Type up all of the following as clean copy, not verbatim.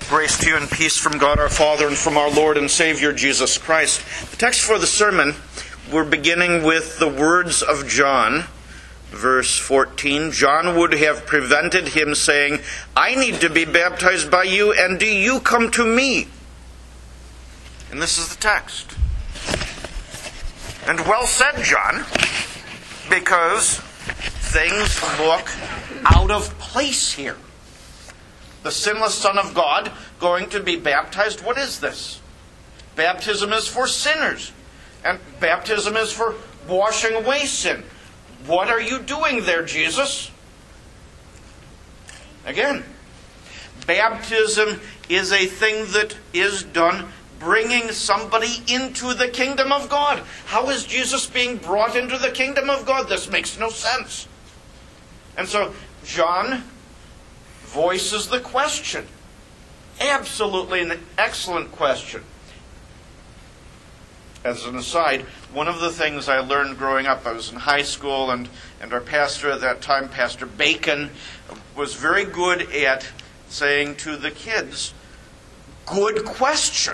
Grace to you and peace from God our Father and from our Lord and Savior Jesus Christ. The text for the sermon, we're beginning with the words of John, verse 14. John would have prevented him saying, I need to be baptized by you, and do you come to me? And this is the text. And well said, John, because things look out of place here. The sinless Son of God going to be baptized. What is this? Baptism is for sinners. And baptism is for washing away sin. What are you doing there, Jesus? Again, baptism is a thing that is done bringing somebody into the kingdom of God. How is Jesus being brought into the kingdom of God? This makes no sense. And so, John voices the question. Absolutely an excellent question. As an aside, one of the things I learned growing up, I was in high school, and our pastor at that time, Pastor Bacon, was very good at saying to the kids, good question.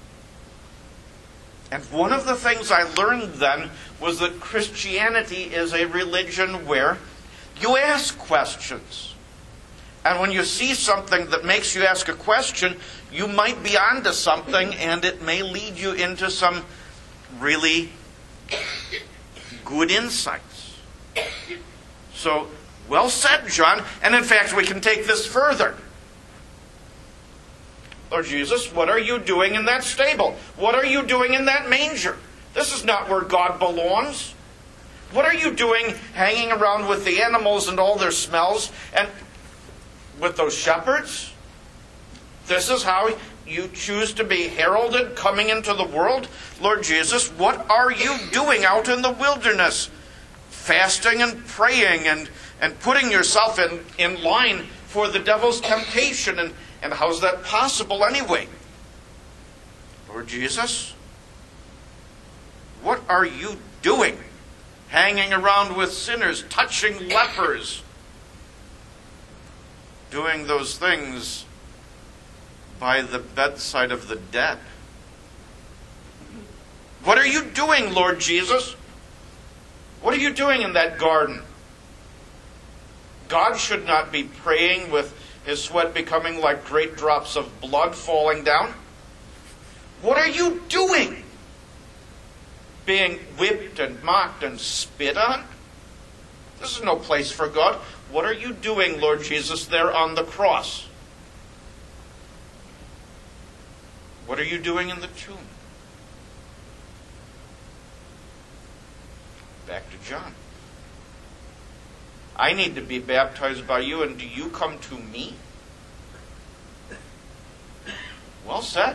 And one of the things I learned then was that Christianity is a religion where you ask questions. And when you see something that makes you ask a question, you might be onto something, and it may lead you into some really good insights. So, well said, John. And in fact, we can take this further. Lord Jesus, what are you doing in that stable? What are you doing in that manger? This is not where God belongs. What are you doing hanging around with the animals and all their smells and with those shepherds? This is how you choose to be heralded coming into the world? Lord Jesus, what are you doing out in the wilderness? Fasting and praying and putting yourself in line for the devil's temptation. And how's that possible anyway? Lord Jesus, what are you doing? Hanging around with sinners, touching lepers, doing those things by the bedside of the dead. What are you doing, Lord Jesus? What are you doing in that garden? God should not be praying with his sweat becoming like great drops of blood falling down. What are you doing? Being whipped and mocked and spit on? This is no place for God. What are you doing, Lord Jesus, there on the cross? What are you doing in the tomb? Back to John. I need to be baptized by you, and do you come to me? Well said.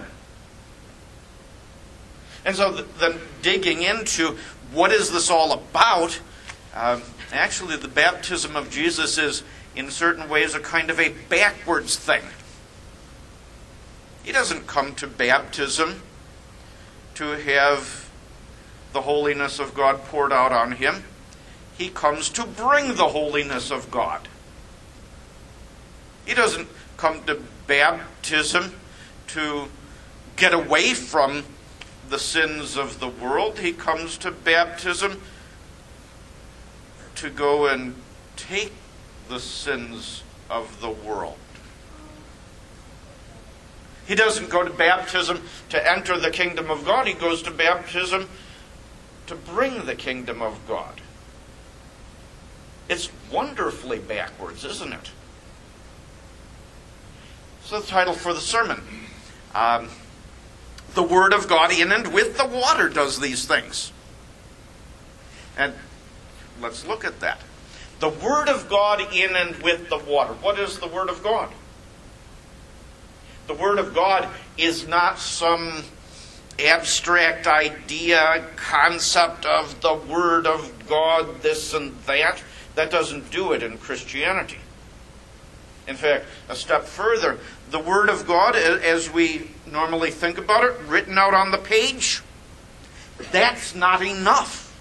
And so then digging into what is this all about, actually the baptism of Jesus is in certain ways a kind of a backwards thing. He doesn't come to baptism to have the holiness of God poured out on him. He comes to bring the holiness of God. He doesn't come to baptism to get away from the sins of the world. He comes to baptism to go and take the sins of the world. He doesn't go to baptism to enter the kingdom of God. He goes to baptism to bring the kingdom of God. It's wonderfully backwards, isn't it? So the title for the sermon. The Word of God in and with the water does these things. And let's look at that. The Word of God in and with the water. What is the Word of God? The Word of God is not some abstract idea, concept of the Word of God, this and that. That doesn't do it in Christianity. In fact, a step further, the Word of God, as we normally think about it, written out on the page, that's not enough.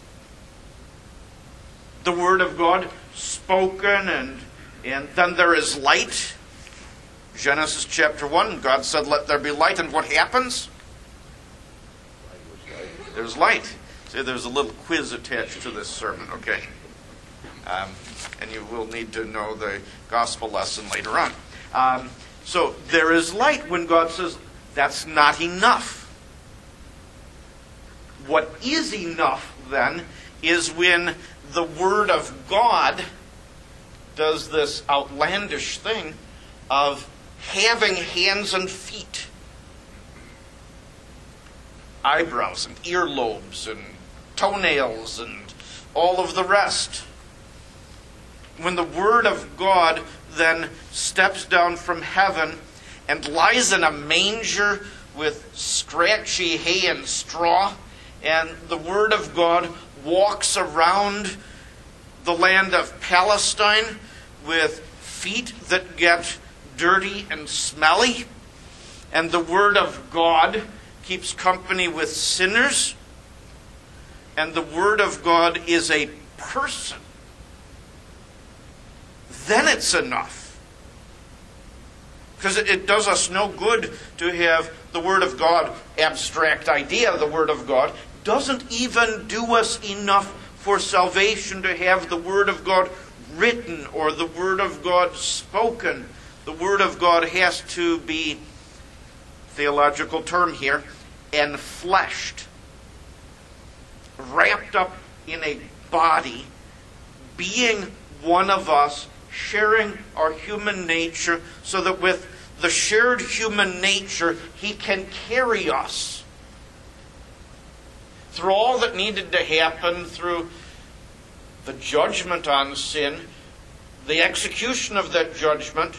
The Word of God spoken, and then there is light. Genesis chapter 1, God said, "Let there be light," and what happens? There's light. See, there's a little quiz attached to this sermon, okay? And you will need to know the gospel lesson later on. So there is light when God says that's not enough. What is enough, then, is when the Word of God does this outlandish thing of having hands and feet, eyebrows and earlobes and toenails and all of the rest. When the Word of God then steps down from heaven and lies in a manger with scratchy hay and straw, and the Word of God walks around the land of Palestine with feet that get dirty and smelly, and the Word of God keeps company with sinners, and the Word of God is a person, then it's enough. Because it does us no good to have the Word of God, abstract idea of the Word of God, doesn't even do us enough for salvation to have the Word of God written or the Word of God spoken. The Word of God has to be, theological term here, enfleshed, wrapped up in a body, being one of us, sharing our human nature, so that with the shared human nature, He can carry us through all that needed to happen, through the judgment on sin, the execution of that judgment,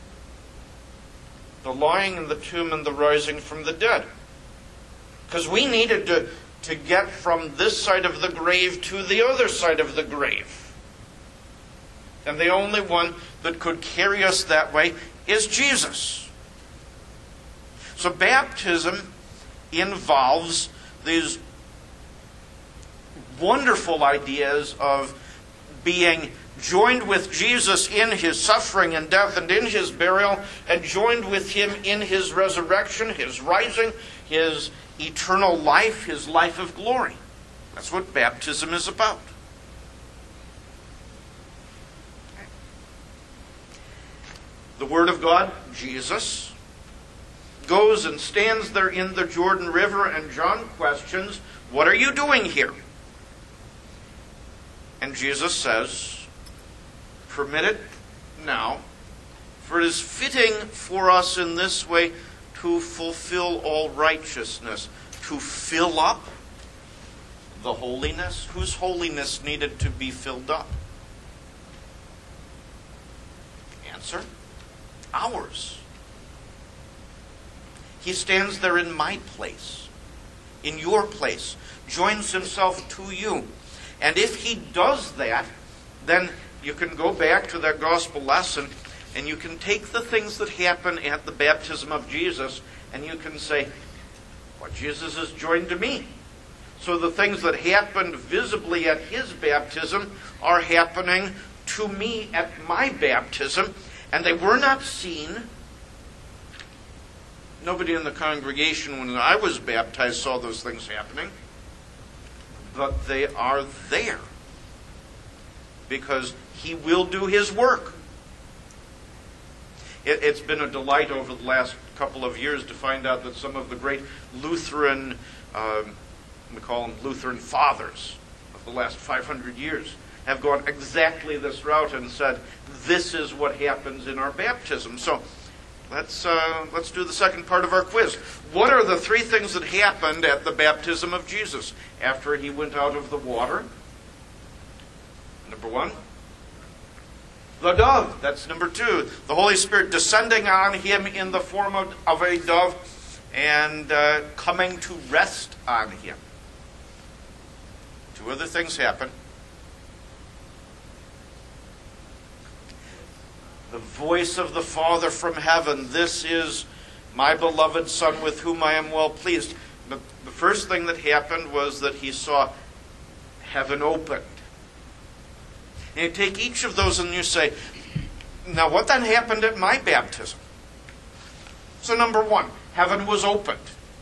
the lying in the tomb, and the rising from the dead. Because we needed to get from this side of the grave to the other side of the grave. And the only one that could carry us that way is Jesus. So baptism involves these wonderful ideas of being joined with Jesus in His suffering and death and in His burial, and joined with Him in His resurrection, His rising, His eternal life, His life of glory. That's what baptism is about. The Word of God, Jesus, goes and stands there in the Jordan River, and John questions, "What are you doing here?" And Jesus says, "Permit it now, for it is fitting for us in this way to fulfill all righteousness," to fill up the holiness. Whose holiness needed to be filled up? Answer: ours. He stands there in my place, in your place, joins Himself to you. And if He does that, then you can go back to that gospel lesson, and you can take the things that happen at the baptism of Jesus, and you can say, "Well, Jesus is joined to me." So the things that happened visibly at His baptism are happening to me at my baptism, and they were not seen. Nobody in the congregation when I was baptized saw those things happening. But they are there. Because He will do His work. It's been a delight over the last couple of years to find out that some of the great Lutheran, we call them Lutheran fathers of the last 500 years, have gone exactly this route and said, this is what happens in our baptism. So let's do the second part of our quiz. What are the three things that happened at the baptism of Jesus after He went out of the water? Number one, the dove. That's number two. The Holy Spirit descending on Him in the form of a dove and coming to rest on Him. Two other things happen. The voice of the Father from heaven, "This is my beloved Son with whom I am well pleased." The first thing that happened was that He saw heaven opened. And you take each of those and you say, now what then happened at my baptism? So number one, heaven was opened.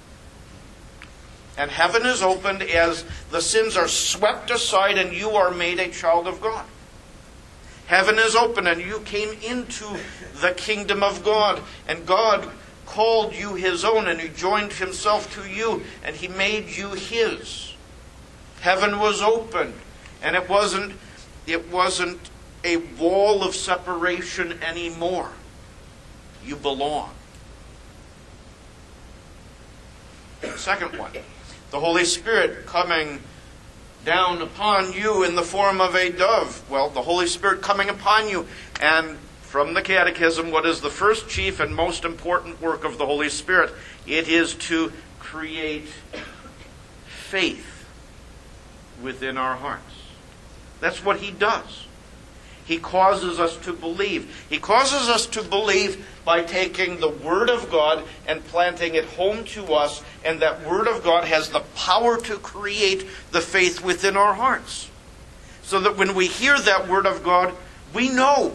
And heaven is opened as the sins are swept aside and you are made a child of God. Heaven is open and you came into the kingdom of God. And God called you His own and He joined Himself to you and He made you His. Heaven was opened and it wasn't a wall of separation anymore. You belong. Second one, the Holy Spirit coming down upon you in the form of a dove. Well, the Holy Spirit coming upon you. And from the Catechism, what is the first, chief, and most important work of the Holy Spirit? It is to create faith within our hearts. That's what He does. He causes us to believe. He causes us to believe by taking the Word of God and planting it home to us, and that Word of God has the power to create the faith within our hearts. So that when we hear that Word of God, we know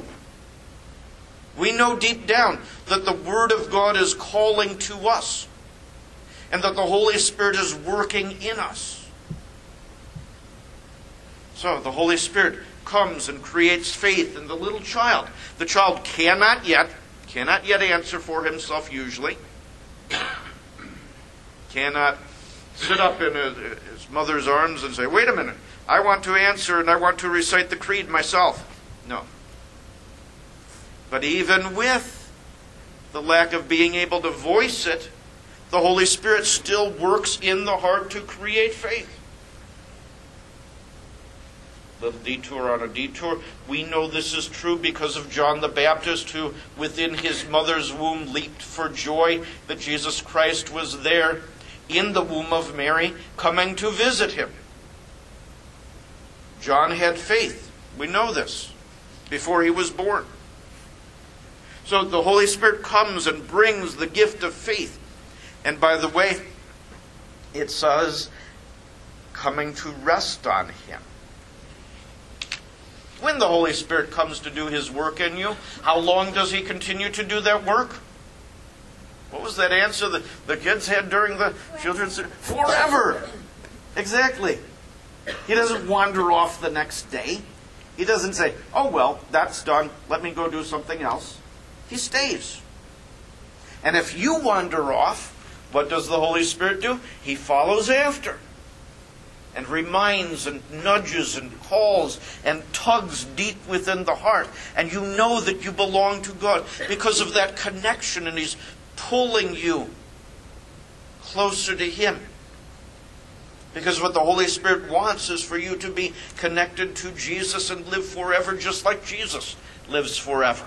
deep down that the Word of God is calling to us, and that the Holy Spirit is working in us. So the Holy Spirit comes and creates faith in the little child. The child cannot yet answer for himself usually. Cannot sit up in his mother's arms and say, wait a minute, I want to answer and I want to recite the creed myself. No. But even with the lack of being able to voice it, the Holy Spirit still works in the heart to create faith. Little detour on a detour. We know this is true because of John the Baptist, who within his mother's womb leaped for joy that Jesus Christ was there in the womb of Mary, coming to visit him. John had faith. We know this before he was born. So the Holy Spirit comes and brings the gift of faith. And by the way, it says, coming to rest on him. When the Holy Spirit comes to do His work in you, how long does He continue to do that work? What was that answer that the kids had during the children's? Forever! Exactly. He doesn't wander off the next day. He doesn't say, oh well, that's done, let me go do something else. He stays. And if you wander off, what does the Holy Spirit do? He follows after. And reminds and nudges and calls and tugs deep within the heart. And you know that you belong to God because of that connection, and He's pulling you closer to Him. Because what the Holy Spirit wants is for you to be connected to Jesus and live forever just like Jesus lives forever.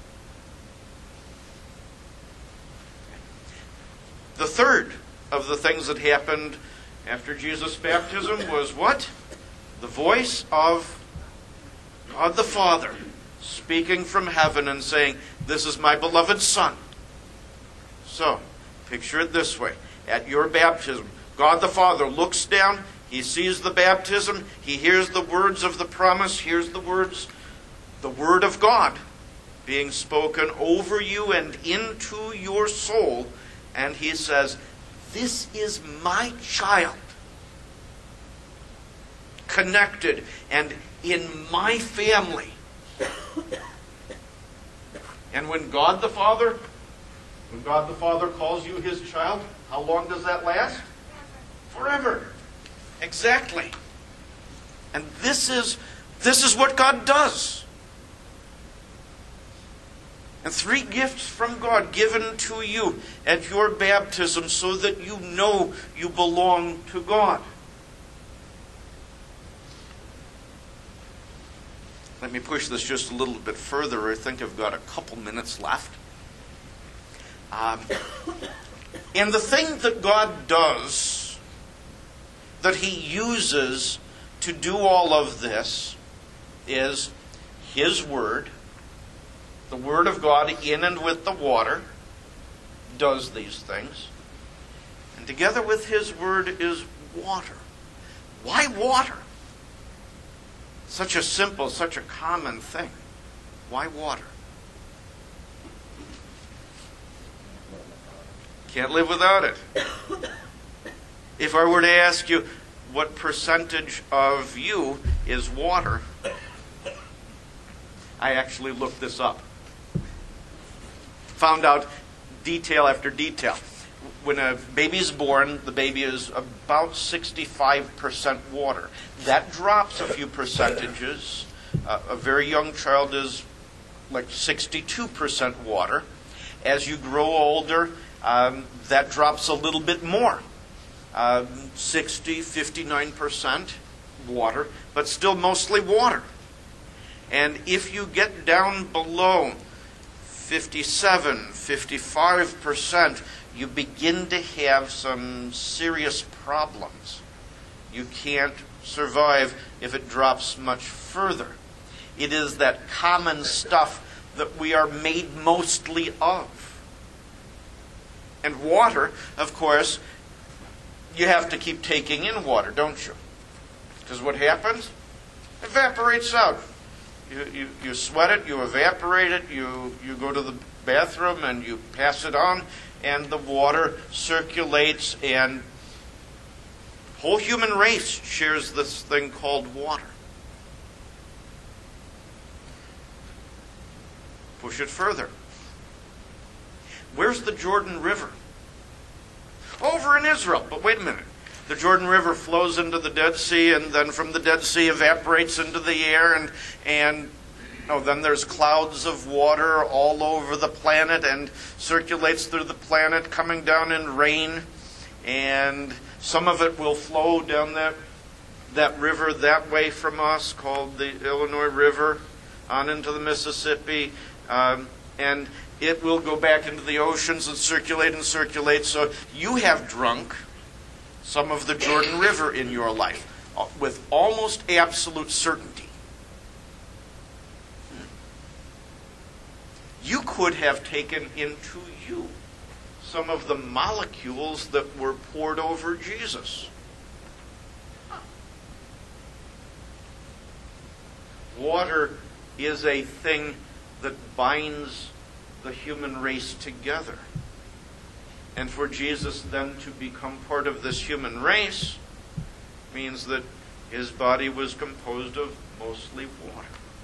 The third of the things that happened after Jesus' baptism was what? The voice of God the Father speaking from heaven and saying, this is my beloved Son. So, picture it this way. At your baptism, God the Father looks down, He sees the baptism, He hears the words of the promise, hears the words, the Word of God being spoken over you and into your soul, and He says, this is my child, connected and in my family. And when God the Father calls you His child, how long does that last? Forever. Exactly. And this is what God does. And 3 gifts from God given to you at your baptism so that you know you belong to God. Let me push this just a little bit further. I think I've got a couple minutes left. And the thing that God does, that He uses to do all of this, is His Word. The Word of God in and with the water does these things. And together with His Word is water. Why water? Such a simple, such a common thing. Why water? Can't live without it. If I were to ask you, what percentage of you is water? I actually looked this up. Found out detail after detail. When a baby is born, the baby is about 65% water. That drops a few percentages. A very young child is like 62% water. As you grow older, that drops a little bit more. 59% water, but still mostly water. And if you get down below 55%, you begin to have some serious problems. You can't survive if it drops much further. It is that common stuff that we are made mostly of. And water, of course, you have to keep taking in water, don't you? Because what happens? It evaporates out. You sweat it, you evaporate it, you go to the bathroom and you pass it on, and the water circulates, and the whole human race shares this thing called water. Push it further. Where's the Jordan River? Over in Israel. But wait a minute. The Jordan River flows into the Dead Sea, and then from the Dead Sea evaporates into the air, and then there's clouds of water all over the planet and circulates through the planet, coming down in rain, and some of it will flow down that river that way from us, called the Illinois River, on into the Mississippi, and it will go back into the oceans and circulate. So you have drunk some of the Jordan River in your life with almost absolute certainty. You could have taken into you some of the molecules that were poured over Jesus. Water is a thing that binds the human race together. And for Jesus then to become part of this human race means that his body was composed of mostly water.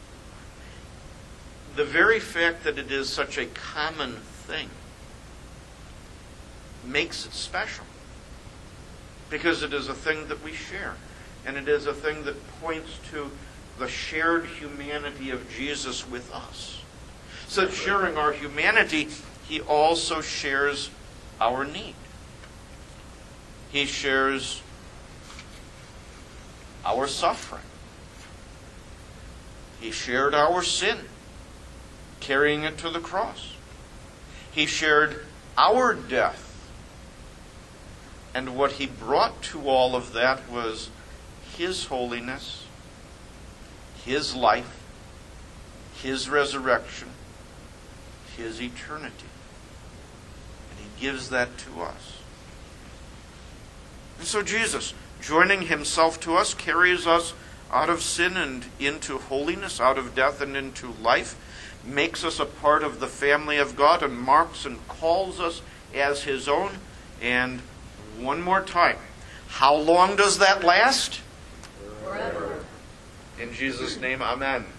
The very fact that it is such a common thing makes it special, because it is a thing that we share, and it is a thing that points to the shared humanity of Jesus with us. So sharing our humanity, he also shares our need. He shares our suffering. He shared our sin, carrying it to the cross. He shared our death. And what he brought to all of that was his holiness, his life, his resurrection, his eternity. And he gives that to us. And so Jesus, joining himself to us, carries us out of sin and into holiness, out of death and into life, makes us a part of the family of God, and marks and calls us as his own. And one more time, how long does that last? Forever. In Jesus' name, amen.